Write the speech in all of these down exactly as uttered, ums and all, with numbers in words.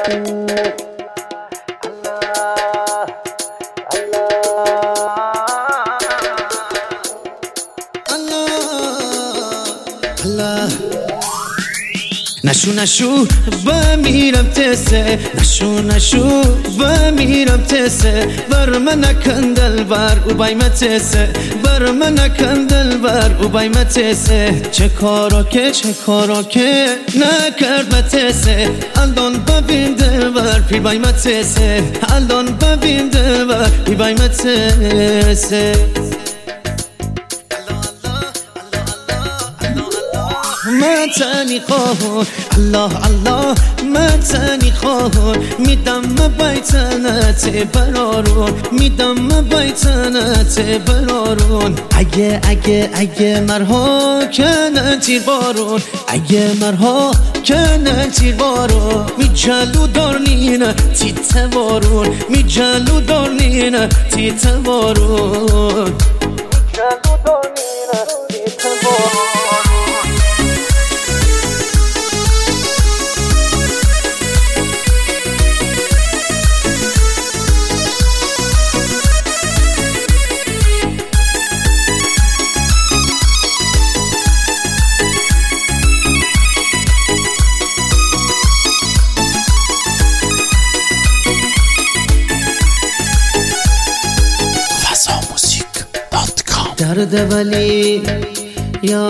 نشو نشو بمیرم تسه نشو نشو بمیرم تسه بر من کندل بر او بای متسه بر من کندل بر او بای متسه چه کارا که چه کارا که نکرد متسه الان ببین دل بر پی بای متسه الان ببین دل بر پی بای متسه من تنی خواهون الله الله من تنی خواهون میدم بیتنت برارون میدم بیتنت برارون اگه اگه اگه مرها کنن تیر بارون اگه مرها کنن تیر بارون می جلو دارنین تیت بارون می جلو دارنین تیت بارون می جلو دارنین تیت بارون درد ولی یا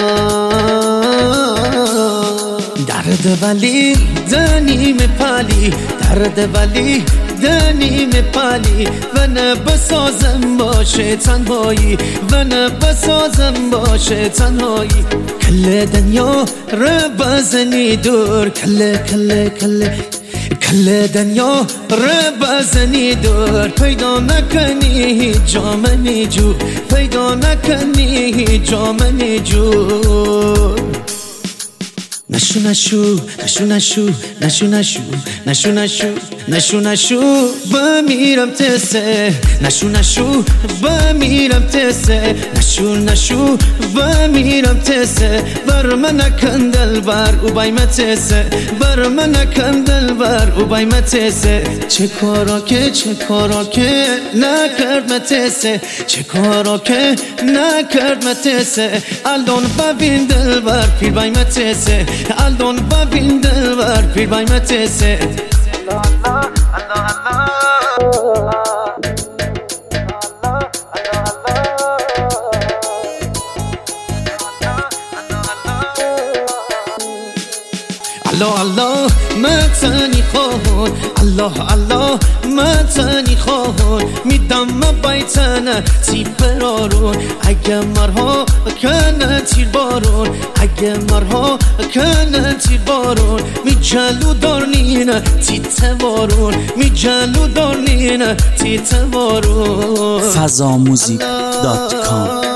درد ولی دنیم پالی درد ولی دنیم پالی و نه بسازم باشه تنهایی و نه بسازم باشه تنهایی کل دنیا رو بزنی دور کل کل کل کل دنیا رو بزنی دور پیدا نکنی هیچ جا منی جو پیدا نکنی هیچ جا منی جو نشو نشو نشو نشو نشو نشو نشو نشو نشو نشو بمیرم تسه نشو نشو بمیرم تسه نشو نشو بمیرم تسه بر من کندل بر او بای متسه بر من کندل بر او بای متسه چه کارا که چه کارا که نکرد متسه چه کارا که نکرد متسه الان ببین دل بر پیر بای متسه الان ببین دل بر پیر بای متسه الله الله الله الله من تنی خواهون الله الله من تنی خواهون میدم بیتنه تی برارون اگه مرها کنه تیر بارون اگه مرها کنه تیر بارون می جلو دارنین تیت بارون می جلو دارنین تیت بارون فضا موزیک دات کام